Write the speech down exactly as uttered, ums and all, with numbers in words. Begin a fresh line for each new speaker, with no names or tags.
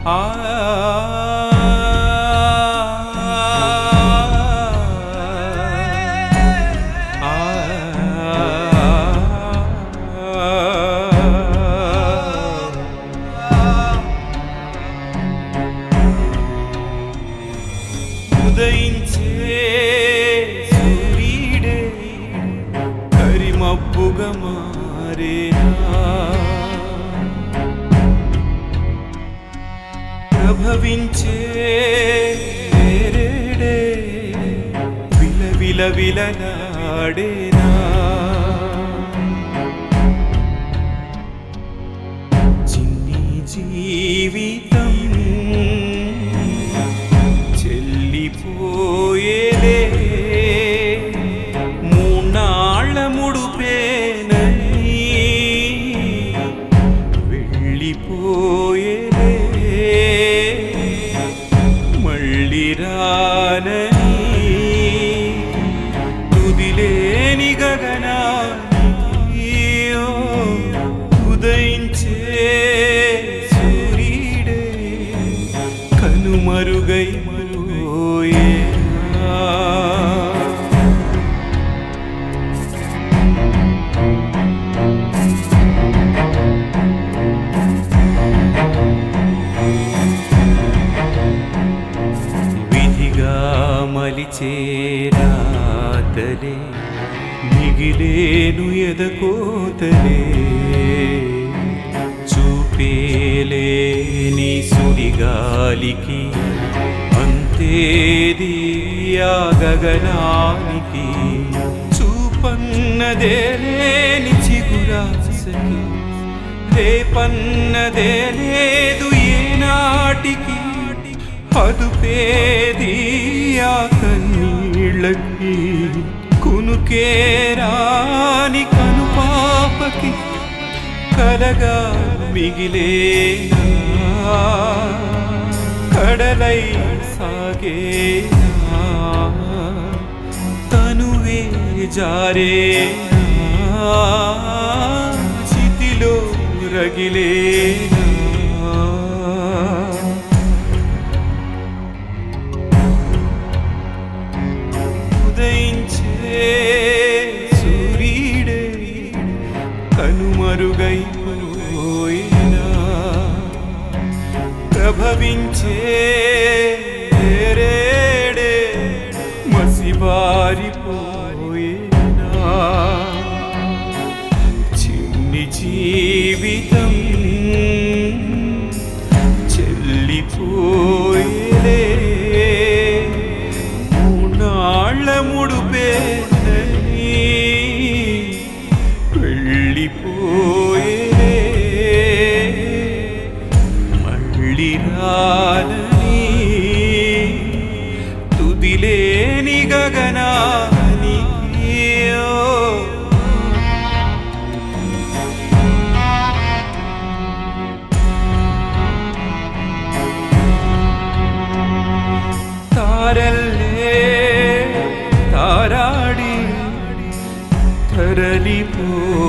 ఆ ఉదయించే సూర్యుడే కరిమబ్బుగా మారేనా ప్రభవించే రేడే విల విల విలలాడేనా చిన్ని జీవితం చెల్లిపోయేలే మూనాళ్ళ ముడుపేనని వెళ్ళిపోయేలే మళ్ళీ రానని తుదిలేని గగనానికి ఉదయించే సూర్యుడే కనుమరుగై మరుగోయేనా విధిగా మలిచేరాతలే మిగిలేను ఎదకోతలే చూపేలేని సుడిగాలికి అంతేది ఆ గగనానికి చూపన్నదే లేని చిగురాసకి రేపన్నదే లేదు ఏనాటికి అదుపేది ఆ కన్నీళ్ళకి కునుకేరాని కనుపాపకి కలగా మిగిలేనా కడలై సాగేనా తనువే జారేనా చితిలో రగిలేనా ఉదయించే సూర్యుడే కనుమరుగై పోయినా ప్రభవించే రేడే మసిబారిపోయినా చిన్ని జీవితం చెల్లిపోయేలే మూనాళ్ళ ముడుపేనని వెళ్ళిపోయేలే మళ్ళీ రానని తుదిలేని గగనానికి తారల్లే తారాడి తరలిపో